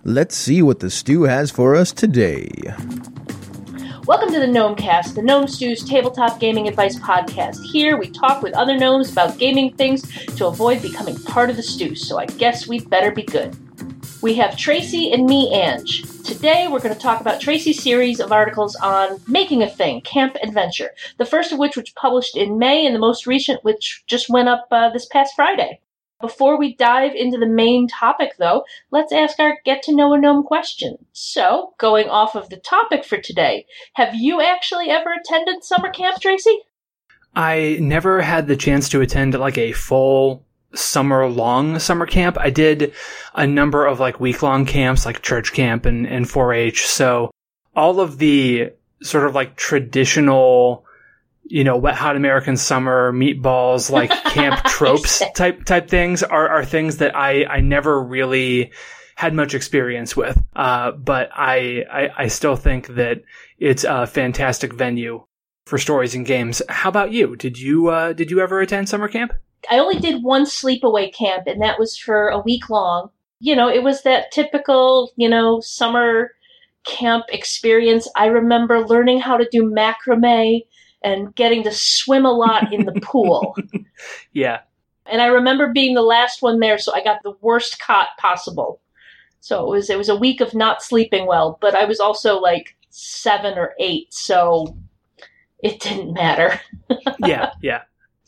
Let's see what the stew has for us today. Welcome to the Gnomecast, the Gnome Stew's tabletop gaming advice podcast. Here we talk with other gnomes about gaming things to avoid becoming part of the stew, so I guess we'd better be good. We have Tracy and me, Ange. Today we're going to talk about Tracy's series of articles on Making a Thing, Camp Adventure, the first of which was published in May and the most recent which just went up this past Friday. Before we dive into the main topic, though, let's ask our get-to-know-a-gnome question. So, going off of the topic for today, have you actually ever attended summer camp, Tracy? I never had the chance to attend like a full summer-long summer camp. I did a number of like week-long camps, like church camp and 4-H. So all of the sort of like traditional, Wet Hot American Summer, meatballs, like camp tropes type things are things that I never really had much experience with. But I still think that it's a fantastic venue for stories and games. How about you? Did you ever attend summer camp? I only did one sleepaway camp, and that was for a week long. It was that typical, summer camp experience. I remember learning how to do macrame and getting to swim a lot in the pool. Yeah. And I remember being the last one there, so I got the worst cot possible. So it was a week of not sleeping well, but I was also like 7 or 8, so it didn't matter. Yeah.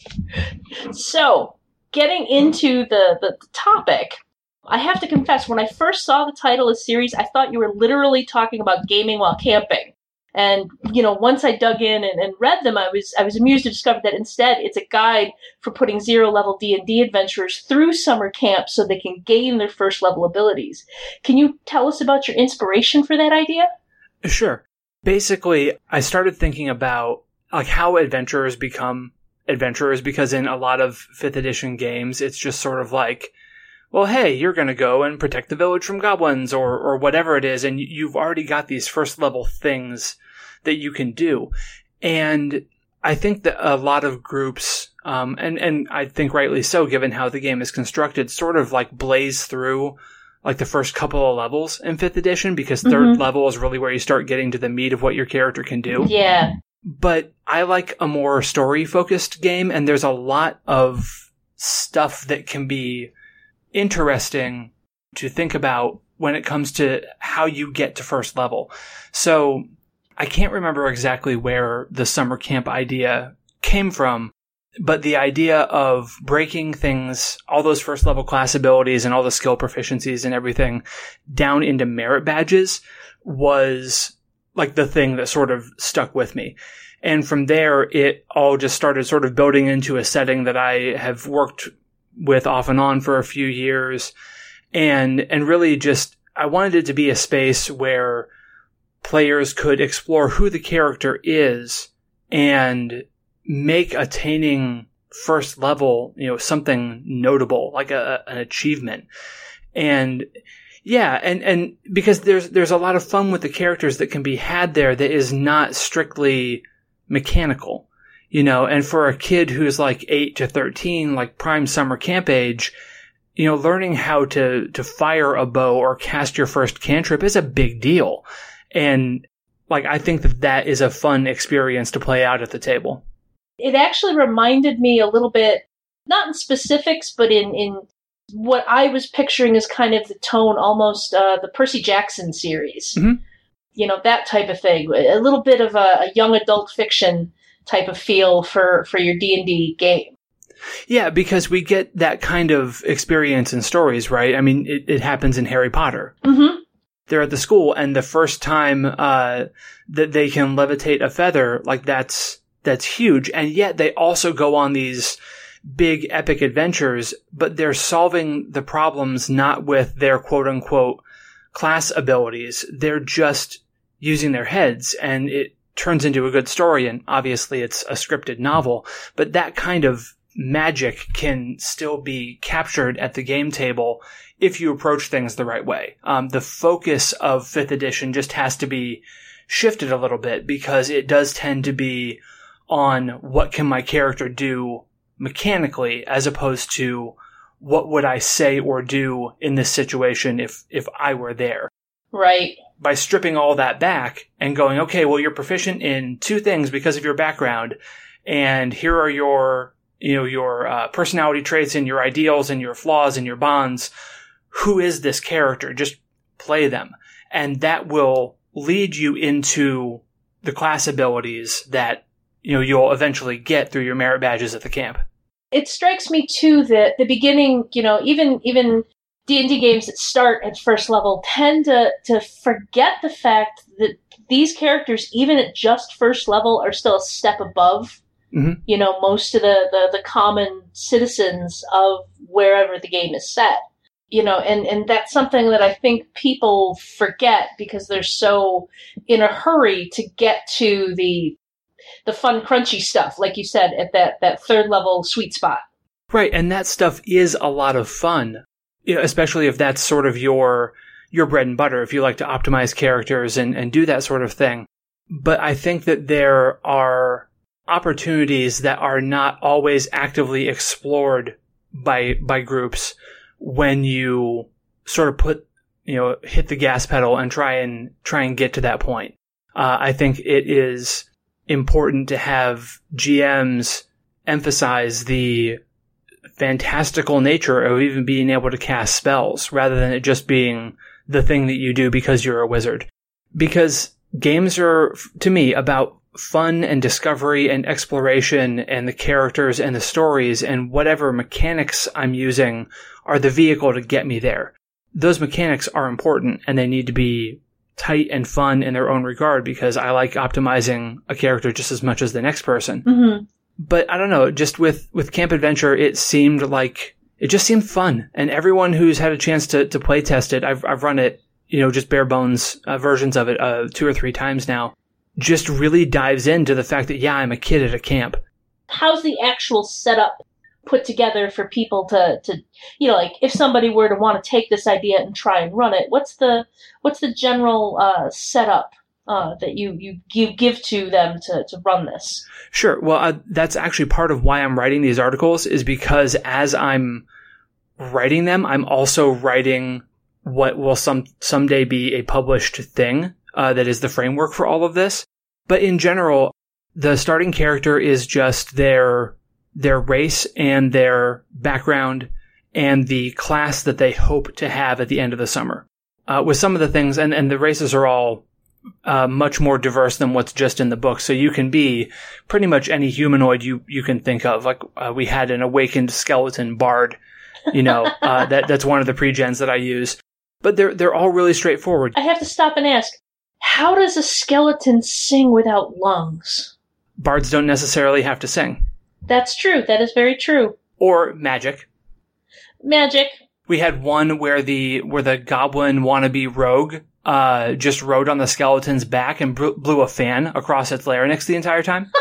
So, getting into the topic, I have to confess, when I first saw the title of the series, I thought you were literally talking about gaming while camping. And, once I dug in and read them, I was amused to discover that instead it's a guide for putting zero-level D&D adventurers through summer camp so they can gain their first-level abilities. Can you tell us about your inspiration for that idea? Sure. Basically, I started thinking about like how adventurers become adventurers, because in a lot of 5th edition games, it's just sort of like, well, hey, you're going to go and protect the village from goblins or whatever it is, and you've already got these first-level things that you can do. And I think that a lot of groups, and I think rightly so, given how the game is constructed, sort of like blaze through like the first couple of levels in 5th edition, because 3rd level is really where you start getting to the meat of what your character can do. Yeah. But I like a more story-focused game, and there's a lot of stuff that can be interesting to think about when it comes to how you get to first level. So I can't remember exactly where the summer camp idea came from, but the idea of breaking things, all those first level class abilities and all the skill proficiencies and everything down into merit badges was like the thing that sort of stuck with me. And from there, it all just started sort of building into a setting that I have worked with off and on for a few years. And really just, I wanted it to be a space where players could explore who the character is and make attaining first level, something notable, like an achievement. And yeah, and because there's a lot of fun with the characters that can be had there that is not strictly mechanical, and for a kid who's like 8 to 13, like prime summer camp age, learning how to fire a bow or cast your first cantrip is a big deal. And like, I think that is a fun experience to play out at the table. It actually reminded me a little bit, not in specifics, but in what I was picturing as kind of the tone, almost the Percy Jackson series. Mm-hmm. That type of thing. A little bit of a young adult fiction type of feel for your D&D game. Yeah, because we get that kind of experience in stories, right? I mean, it happens in Harry Potter. Mm-hmm. They're at the school, and the first time that they can levitate a feather, like that's huge. And yet they also go on these big epic adventures, but they're solving the problems not with their quote unquote class abilities. They're just using their heads, and it turns into a good story. And obviously it's a scripted novel, but that kind of magic can still be captured at the game table if you approach things the right way. The focus of 5th edition just has to be shifted a little bit, because it does tend to be on what can my character do mechanically, as opposed to what would I say or do in this situation if I were there? Right. By stripping all that back and going, okay, well, you're proficient in 2 things because of your background, and here are your personality traits and your ideals and your flaws and your bonds. Who is this character? Just play them. And that will lead you into the class abilities that, you'll eventually get through your merit badges at the camp. It strikes me too that the beginning, even D&D games that start at first level tend to forget the fact that these characters, even at just first level, are still a step above, most of the common citizens of wherever the game is set. And that's something that I think people forget because they're so in a hurry to get to the fun, crunchy stuff, like you said, at that third level sweet spot. Right, and that stuff is a lot of fun, especially if that's sort of your bread and butter, if you like to optimize characters and do that sort of thing. But I think that there are opportunities that are not always actively explored by groups when you sort of hit the gas pedal and try and get to that point. I think it is important to have GMs emphasize the fantastical nature of even being able to cast spells rather than it just being the thing that you do because you're a wizard. Because games are, to me, about fun and discovery and exploration and the characters and the stories, and whatever mechanics I'm using are the vehicle to get me there. Those mechanics are important and they need to be tight and fun in their own regard because I like optimizing a character just as much as the next person. Mm-hmm. But I don't know, just with Camp Adventure, it seemed fun. And everyone who's had a chance to play test it, I've run it, just bare bones versions of it 2 or 3 times now, just really dives into the fact that, yeah, I'm a kid at a camp. How's the actual setup put together for people to like if somebody were to want to take this idea and try and run it, what's the general setup that you give to them to run this? Sure. Well, that's actually part of why I'm writing these articles, is because as I'm writing them, I'm also writing what will someday be a published thing that is the framework for all of this. But in general, the starting character is just their race and their background and the class that they hope to have at the end of the summer. With some of the things, and the races are all much more diverse than what's just in the book. So you can be pretty much any humanoid you can think of. Like we had an awakened skeleton bard, that's one of the pre-gens that I use. But they're all really straightforward. I have to stop and ask, how does a skeleton sing without lungs? Bards don't necessarily have to sing. That's true. That is very true. Or magic. Magic. We had one where the goblin wannabe rogue just rode on the skeleton's back and blew a fan across its larynx the entire time.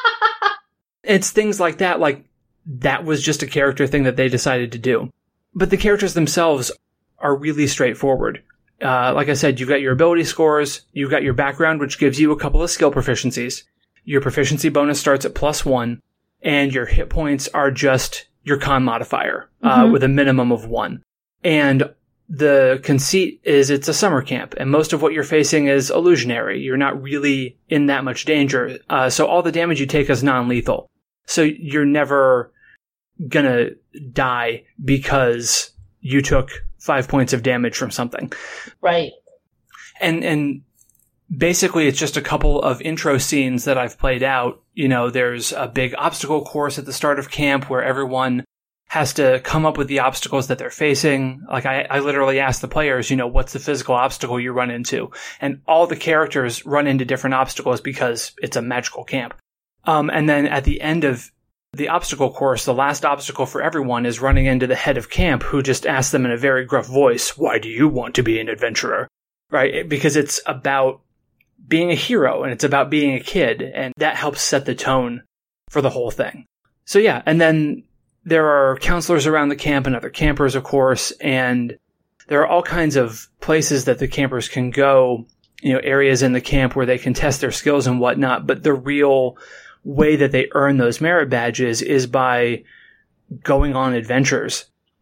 It's things like that. Like, that was just a character thing that they decided to do. But the characters themselves are really straightforward. Like I said, you've got your ability scores, you've got your background, which gives you a couple of skill proficiencies. Your proficiency bonus starts at +1, and your hit points are just your con modifier, with a minimum of 1. And the conceit is it's a summer camp, and most of what you're facing is illusionary. You're not really in that much danger. So all the damage you take is non-lethal. So you're never gonna die because you took 5 points of damage from something. Right. And basically it's just a couple of intro scenes that I've played out. There's a big obstacle course at the start of camp where everyone has to come up with the obstacles that they're facing. Like I literally ask the players, what's the physical obstacle you run into? And all the characters run into different obstacles because it's a magical camp. And then at the end of the obstacle course, the last obstacle for everyone is running into the head of camp, who just asks them in a very gruff voice, "Why do you want to be an adventurer?" Right? Because it's about being a hero and it's about being a kid, and that helps set the tone for the whole thing. So yeah, and then there are counselors around the camp and other campers, of course, and there are all kinds of places that the campers can go, areas in the camp where they can test their skills and whatnot, but the real way that they earn those merit badges is by going on adventures.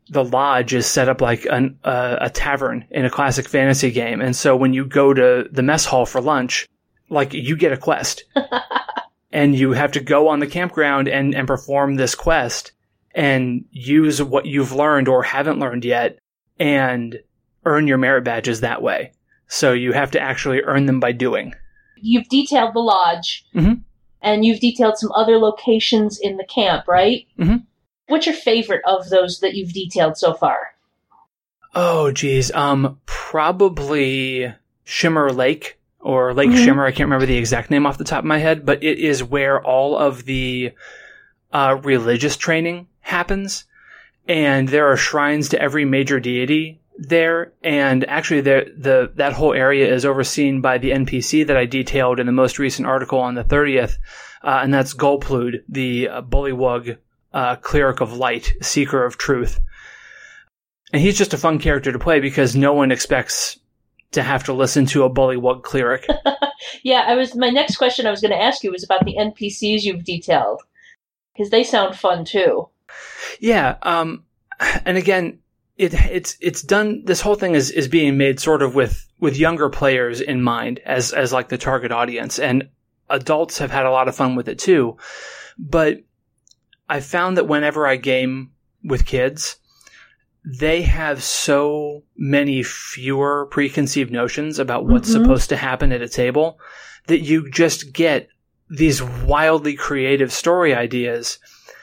the lodge is set up like a tavern in a classic fantasy game. And so when you go to the mess hall for lunch, like you get a quest and you have to go on the campground and perform this quest and use what you've learned or haven't learned yet and earn your merit badges that way. So you have to actually earn them by doing. You've detailed the lodge, and you've detailed some other locations in the camp, right? Mm-hmm. What's your favorite of those that you've detailed so far? Oh, geez. Probably Shimmer Lake or Lake Shimmer. I can't remember the exact name off the top of my head, but it is where all of the religious training happens. And there are shrines to every major deity there. And actually that whole area is overseen by the NPC that I detailed in the most recent article on the 30th. And that's Golplud, the Bullywug cleric of light, seeker of truth. And he's just a fun character to play because no one expects to have to listen to a Bullywug cleric. Yeah, my next question I was going to ask you was about the NPCs you've detailed, because they sound fun too. Yeah, and again, it's done. This whole thing is being made sort of with younger players in mind as like the target audience, and adults have had a lot of fun with it too. But I found that whenever I game with kids, they have so many fewer preconceived notions about what's supposed to happen at a table that you just get these wildly creative story ideas.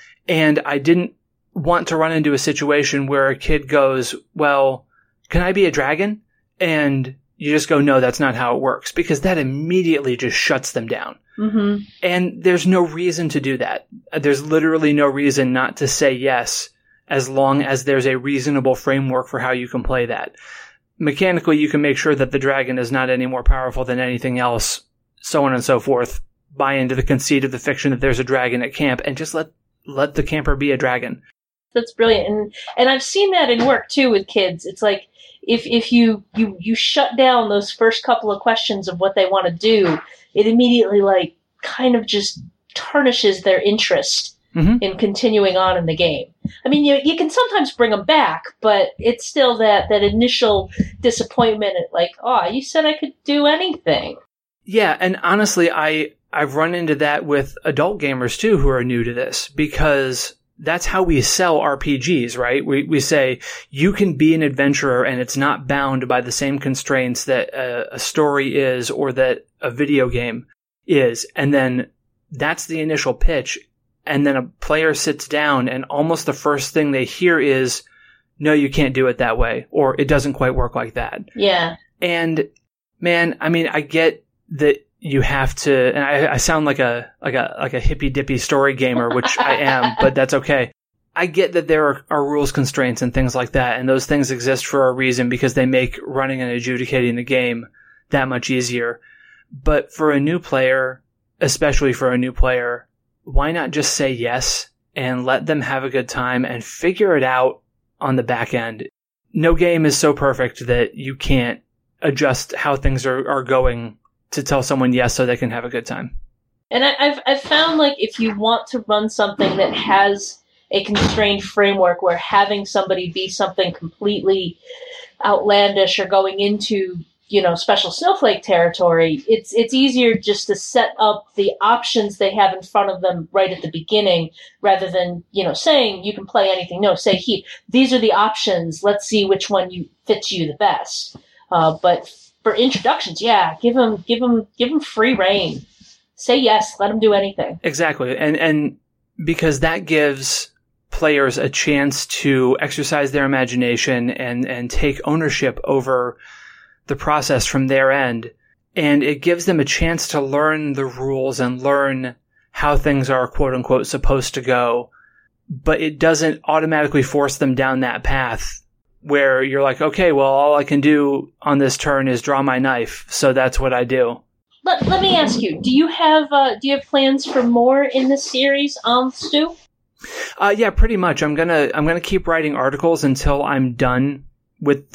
And I didn't want to run into a situation where a kid goes, well, can I be a dragon? And you just go, no, that's not how it works, because that immediately just shuts them down. Mm-hmm. And there's no reason to do that. There's literally no reason not to say yes, as long as there's a reasonable framework for how you can play that. Mechanically, you can make sure that the dragon is not any more powerful than anything else, so on and so forth. Buy into the conceit of the fiction that there's a dragon at camp, and just let the camper be a dragon. That's brilliant. And I've seen that in work too with kids. It's like if you shut down those first couple of questions of what they want to do, it immediately like kind of just tarnishes their interest in continuing on in the game. I mean, you can sometimes bring them back, but it's still that initial disappointment at like, oh, you said I could do anything. Yeah, and honestly, I've run into that with adult gamers too who are new to this, because that's how we sell RPGs, right? We say you can be an adventurer and it's not bound by the same constraints that a story is or that a video game is. And then that's the initial pitch. And then a player sits down and almost the first thing they hear is, no, you can't do it that way, or it doesn't quite work like that. Yeah. And man, I mean, I get that you have to, and I sound like a hippy dippy story gamer, which I am, but that's okay. I get that there are rules constraints and things like that, and those things exist for a reason because they make running and adjudicating the game that much easier. But for a new player, especially for a new player, why not just say yes and let them have a good time and figure it out on the back end? No game is so perfect that you can't adjust how things are going to tell someone yes so they can have a good time. And I've found, like, if you want to run something that has a constrained framework where having somebody be something completely outlandish or going into, special snowflake territory, it's easier just to set up the options they have in front of them right at the beginning, rather than, saying you can play anything. No, say, these are the options. Let's see which one fits you the best. But for introductions, yeah, give them free reign. Say yes, let them do anything. Exactly. And because that gives players a chance to exercise their imagination and take ownership over the process from their end. And it gives them a chance to learn the rules and learn how things are, quote unquote, supposed to go. But it doesn't automatically force them down that path where you're like, okay, well, all I can do on this turn is draw my knife, so that's what I do. Let me ask you: Do you have plans for more in this series, Stu? Yeah, pretty much. I'm gonna keep writing articles until I'm done with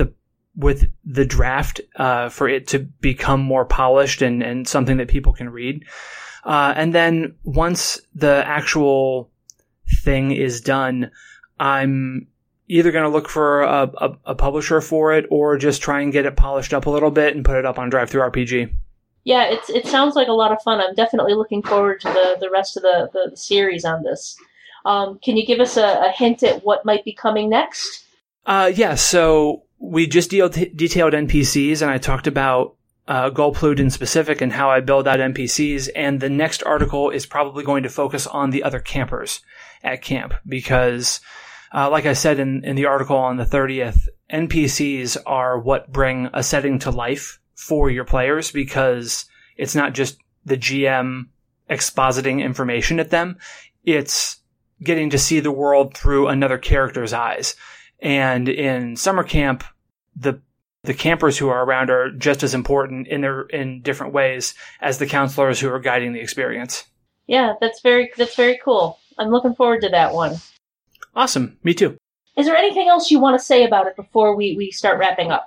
the draft, for it to become more polished and something that people can read. And then once the actual thing is done, I'm either going to look for a publisher for it or just try and get it polished up a little bit and put it up on DriveThruRPG. Yeah, it sounds like a lot of fun. I'm definitely looking forward to the rest of the series on this. Can you give us a hint at what might be coming next? Yeah, so we just detailed NPCs, and I talked about Gulplude in specific and how I build out NPCs, and the next article is probably going to focus on the other campers at camp, because like I said in the article on the 30th, NPCs are what bring a setting to life for your players, because it's not just the GM expositing information at them, it's getting to see the world through another character's eyes. And in summer camp, the campers who are around are just as important in different ways as the counselors who are guiding the experience. Yeah, that's very cool. I'm looking forward to that one. Awesome. Me too. Is there anything else you want to say about it before we start wrapping up?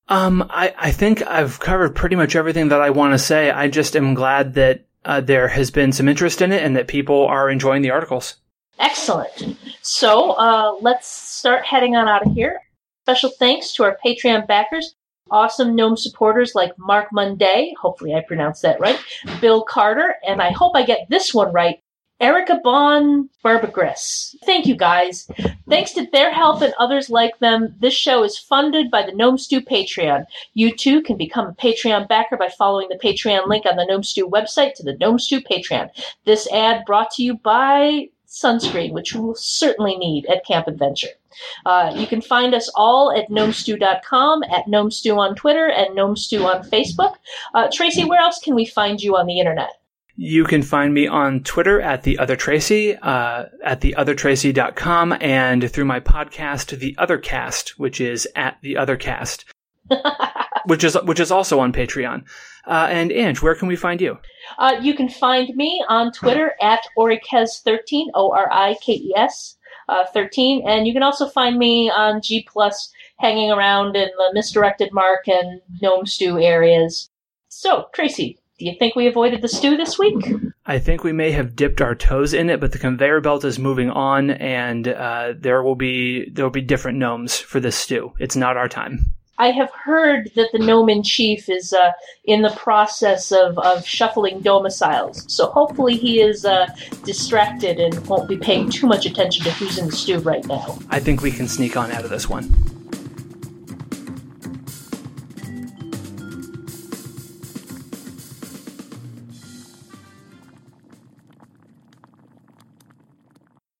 I think I've covered pretty much everything that I want to say. I just am glad that there has been some interest in it and that people are enjoying the articles. Excellent. So let's start heading on out of here. Special thanks to our Patreon backers, awesome GNOME supporters like Mark Munday, hopefully I pronounced that right, Bill Carter, and I hope I get this one right, Erica Bon Barbagris. Thank you, guys. Thanks to their help and others like them, this show is funded by the Gnome Stew Patreon. You too can become a Patreon backer by following the Patreon link on the Gnome Stew website to the Gnome Stew Patreon. This ad brought to you by sunscreen, which you will certainly need at Camp Adventure. You can find us all at gnomestew.com, at gnomestew on Twitter, and gnomestew on Facebook. Tracy, where else can we find you on the internet? You can find me on Twitter at TheOtherTracy, at theothertracy.com, and through my podcast, The Othercast, which is at The Othercast, which is also on Patreon. And Ange, where can we find you? You can find me on Twitter at Orikes13, Orikes 13, and you can also find me on G+, hanging around in the Misdirected Mark and Gnome Stew areas. So, Tracy, do you think we avoided the stew this week? I think we may have dipped our toes in it, but the conveyor belt is moving on, and there will be different gnomes for this stew. It's not our time. I have heard that the gnome-in-chief is in the process of shuffling domiciles, so hopefully he is distracted and won't be paying too much attention to who's in the stew right now. I think we can sneak on out of this one.